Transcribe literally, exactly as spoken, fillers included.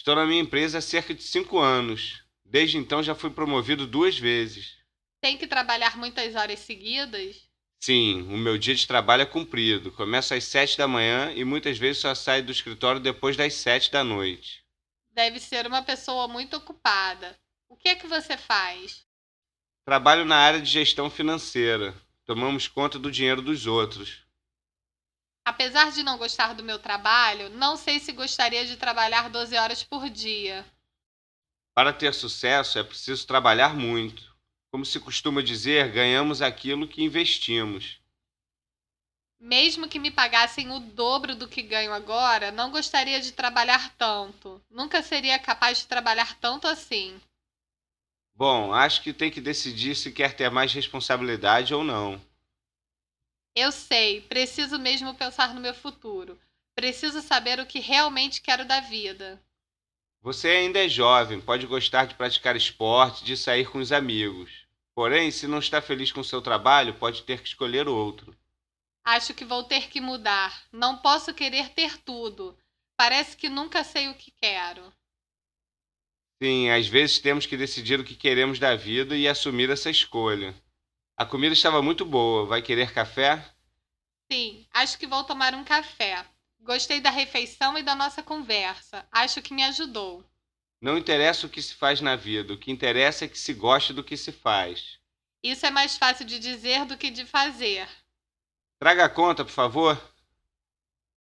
Estou na minha empresa há cerca de cinco anos. Desde então já fui promovido duas vezes. Tem que trabalhar muitas horas seguidas? Sim, o meu dia de trabalho é comprido. Começo às sete da manhã e muitas vezes só saio do escritório depois das sete da noite. Deve ser uma pessoa muito ocupada. O que é que você faz? Trabalho na área de gestão financeira. Tomamos conta do dinheiro dos outros. Apesar de não gostar do meu trabalho, não sei se gostaria de trabalhar doze horas por dia. Para ter sucesso é preciso trabalhar muito. Como se costuma dizer, ganhamos aquilo que investimos. Mesmo que me pagassem o dobro do que ganho agora, não gostaria de trabalhar tanto. Nunca seria capaz de trabalhar tanto assim. Bom, acho que tem que decidir se quer ter mais responsabilidade ou não. Eu sei, preciso mesmo pensar no meu futuro. Preciso saber o que realmente quero da vida. Você ainda é jovem, pode gostar de praticar esporte, de sair com os amigos. Porém, se não está feliz com seu trabalho, pode ter que escolher outro. Acho que vou ter que mudar. Não posso querer ter tudo. Parece que nunca sei o que quero. Sim, às vezes temos que decidir o que queremos da vida e assumir essa escolha. A comida estava muito boa. Vai querer café? Sim, acho que vou tomar um café. Gostei da refeição e da nossa conversa. Acho que me ajudou. Não interessa o que se faz na vida, o que interessa é que se goste do que se faz. Isso é mais fácil de dizer do que de fazer. Traga a conta, por favor.